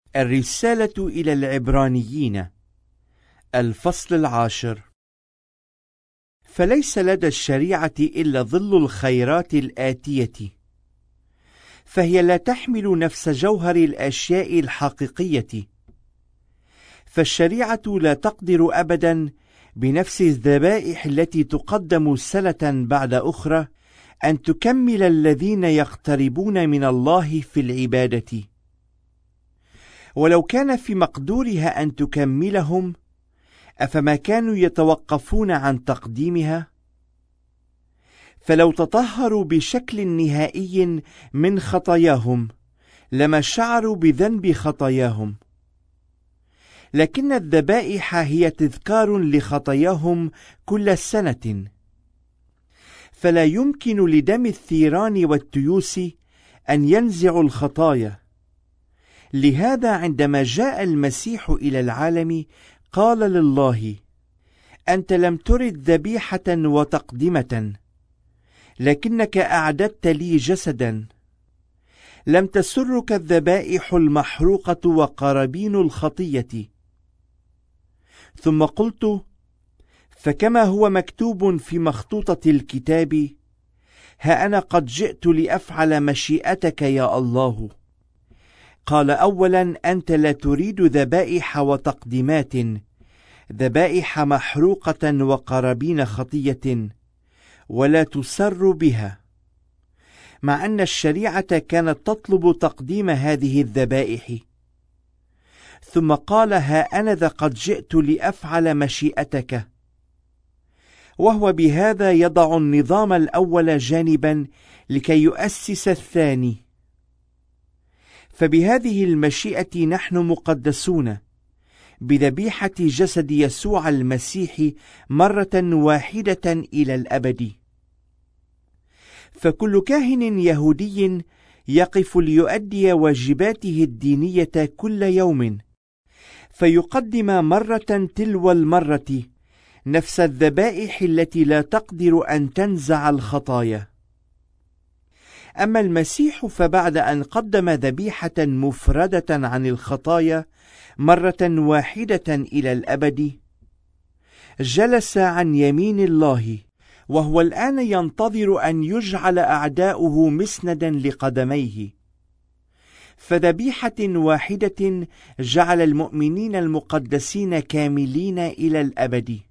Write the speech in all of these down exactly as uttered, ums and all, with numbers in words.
الرسالة إلى العبرانيين، الفصل العاشر. فليس لدى الشريعة إلا ظل الخيرات الآتية، فهي لا تحمل نفس جوهر الأشياء الحقيقية، فالشريعة لا تقدر أبدا بنفس الذبائح التي تقدم سنة بعد أخرى أن تكمل الذين يقتربون من الله في العبادة، ولو كان في مقدورها أن تكملهم أفما كانوا يتوقفون عن تقديمها؟ فلو تطهروا بشكل نهائي من خطاياهم لما شعروا بذنب خطاياهم، لكن الذبائح هي تذكار لخطاياهم كل سنة، فلا يمكن لدم الثيران والتيوس أن ينزع الخطايا. لهذا عندما جاء المسيح إلى العالم قال لله: أنت لم ترد ذبيحة وتقدمة، لكنك أعددت لي جسدا. لم تسرك الذبائح المحروقة وقرابين الخطية. ثم قلت: فكما هو مكتوب في مخطوطة الكتاب: ها أنا قد جئت لأفعل مشيئتك يا الله. قال: أولا أنت لا تريد ذبائح وتقديمات، ذبائح محروقة وقرابين خطية، ولا تسر بها، مع أن الشريعة كانت تطلب تقديم هذه الذبائح. ثم قال: ها أنا ذا قد جئت لأفعل مشيئتك، وهو بهذا يضع النظام الأول جانبا لكي يؤسس الثاني. فبهذه المشيئة نحن مقدسون بذبيحة جسد يسوع المسيح مرة واحدة إلى الأبد. فكل كاهن يهودي يقف ليؤدي واجباته الدينية كل يوم، فيقدم مرة تلو المرة نفس الذبائح التي لا تقدر أن تنزع الخطايا. أما المسيح فبعد أن قدم ذبيحة مفردة عن الخطايا مرة واحدة إلى الأبد، جلس عن يمين الله، وهو الآن ينتظر أن يجعل أعداؤه مسندا لقدميه. فذبيحة واحدة جعل المؤمنين المقدسين كاملين إلى الأبد.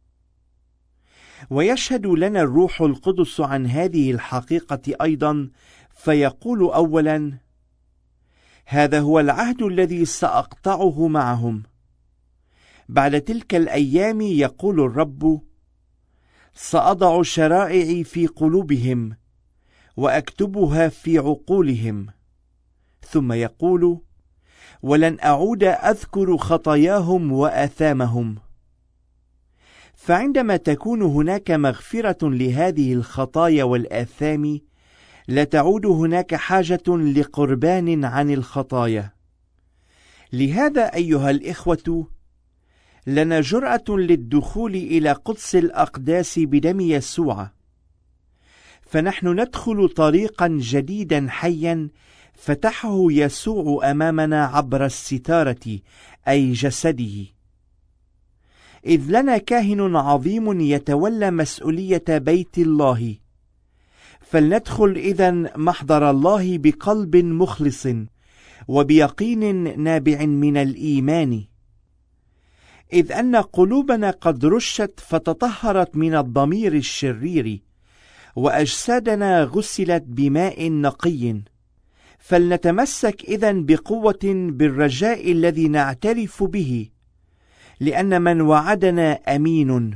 ويشهد لنا الروح القدس عن هذه الحقيقة أيضا، فيقول أولا: هذا هو العهد الذي سأقطعه معهم بعد تلك الأيام، يقول الرب: سأضع شرائعي في قلوبهم وأكتبها في عقولهم. ثم يقول: ولن أعود أذكر خطاياهم وآثامهم. فعندما تكون هناك مغفرة لهذه الخطايا والآثام، لا تعود هناك حاجة لقربان عن الخطايا. لهذا أيها الإخوة، لنا جرأة للدخول إلى قدس الأقداس بدم يسوع، فنحن ندخل طريقا جديدا حيا فتحه يسوع أمامنا عبر الستارة، أي جسده. إذ لنا كاهن عظيم يتولى مسؤولية بيت الله، فلندخل إذن محضر الله بقلب مخلص وبيقين نابع من الإيمان، إذ أن قلوبنا قد رشت فتطهرت من الضمير الشرير، وأجسادنا غسلت بماء نقي. فلنتمسك إذن بقوة بالرجاء الذي نعترف به، لأن من وعدنا أمين.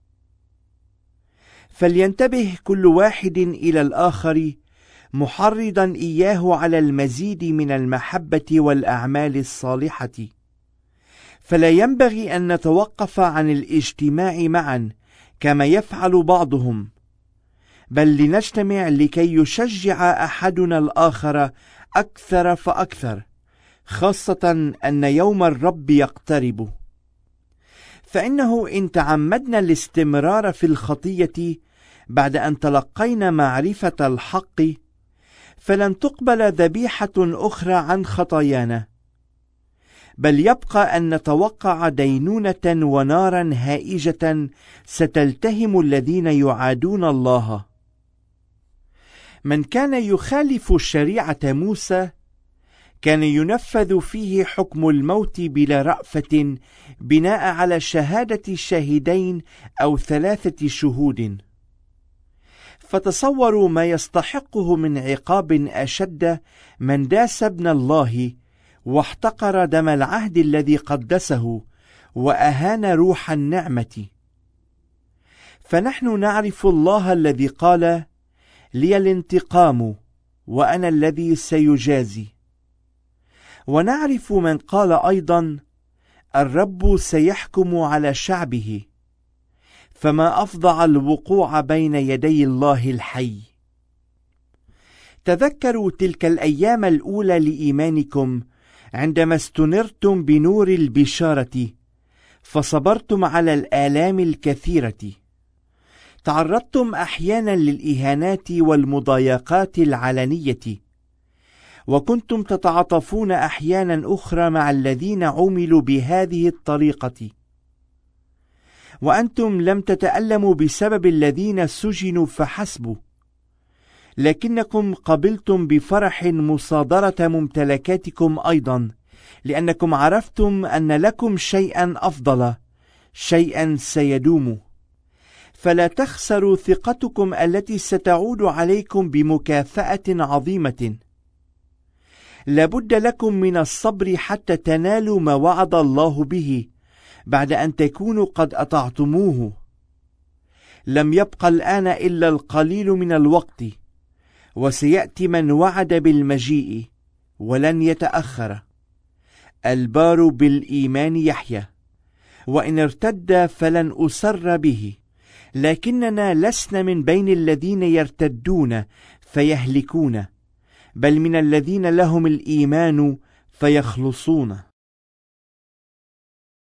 فلينتبه كل واحد إلى الآخر، محرضا إياه على المزيد من المحبة والأعمال الصالحة. فلا ينبغي أن نتوقف عن الاجتماع معا كما يفعل بعضهم، بل لنجتمع لكي يشجع أحدنا الآخر أكثر فأكثر، خاصة أن يوم الرب يقترب. فإنه إن تعمدنا الاستمرار في الخطية بعد أن تلقينا معرفة الحق، فلن تقبل ذبيحة أخرى عن خطايانا، بل يبقى أن نتوقع دينونة ونارا هائجة ستلتهم الذين يعادون الله. من كان يخالف شريعة موسى كان ينفذ فيه حكم الموت بلا رأفة بناء على شهادة شاهدين أو ثلاثة شهود. فتصوروا ما يستحقه من عقاب أشد من داس ابن الله واحتقر دم العهد الذي قدسه وأهان روح النعمة. فنحن نعرف الله الذي قال: لي الانتقام وأنا الذي سيجازي. ونعرف من قال أيضا: الرب سيحكم على شعبه. فما أفظع الوقوع بين يدي الله الحي. تذكروا تلك الأيام الأولى لإيمانكم عندما استنرتم بنور البشارة فصبرتم على الآلام الكثيرة. تعرضتم أحيانا للإهانات والمضايقات العلنية، وكنتم تتعاطفون أحيانا أخرى مع الذين عملوا بهذه الطريقة. وأنتم لم تتألموا بسبب الذين سجنوا فحسب، لكنكم قبلتم بفرح مصادرة ممتلكاتكم أيضا، لأنكم عرفتم أن لكم شيئا أفضل، شيئا سيدوم. فلا تخسروا ثقتكم التي ستعود عليكم بمكافأة عظيمة. لابد لكم من الصبر حتى تنالوا ما وعد الله به بعد أن تكونوا قد أطعتموه. لم يبق الآن إلا القليل من الوقت، وسيأتي من وعد بالمجيء ولن يتأخر. البار بالإيمان يحيى، وإن ارتد فلن أسر به، لكننا لسنا من بين الذين يرتدون فيهلكون، بل من الذين لهم الإيمان فيخلصون.